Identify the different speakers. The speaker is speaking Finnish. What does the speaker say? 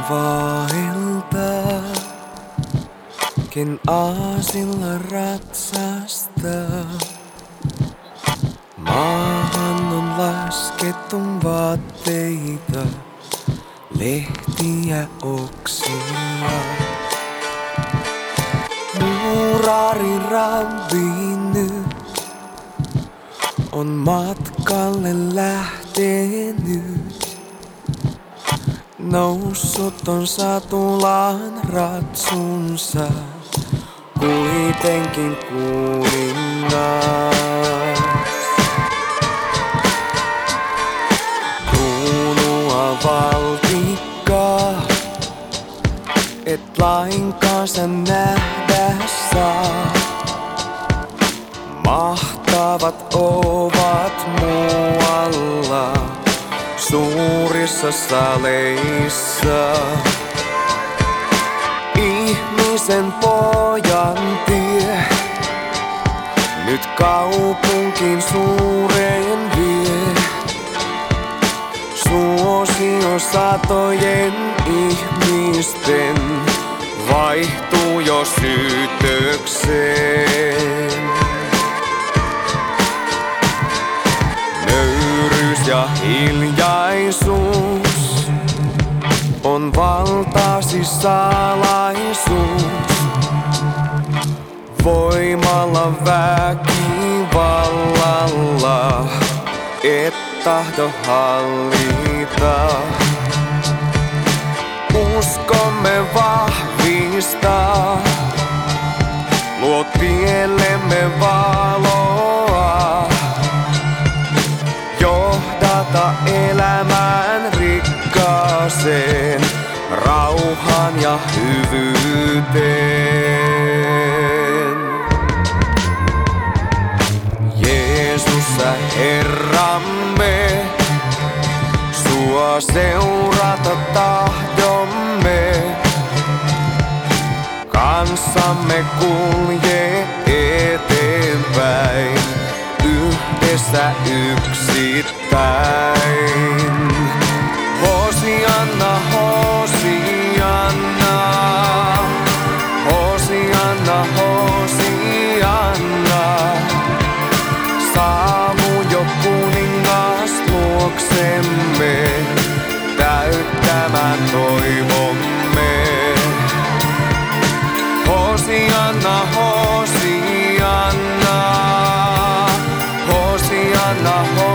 Speaker 1: vaeltaa, ken aasilla ratsastaa. Maahan on laskettu vaatteita, lehtiä, oksia. Muurari rabbi nyt on matkalle lähtenyt. Noussut on satulaan ratsunsa, kuitenkin kuningas. Kruunua valtikkaa, et lainkaan sä nähdä saa. Mahtavat ovat muualla, suurissa saleissa. Ihmisen pojan tie nyt kaupunkiin suureen vie. Suosio satojen ihmisten vaihtuu jo syytökseen. Nöyryys ja hiljaisuus on valtasi salaisuus. Voimalla väkivallalla et tahdo hallita. Uskomme vahvistaa, luo tiellemme valoa. Johdata elämään rikkaaseen, rauhaan ja hyvyyteen. Jeesus sä Herramme, sua seurata tahdomme. Kanssamme kulje eteenpäin, yhdessä yksittäin. Hosianna, Hosianna, Hosianna, Hosianna. Saavu jo kuningas luoksemme, täyttämään toivomme. Hosianna, Hosianna, Hosianna, Hosianna.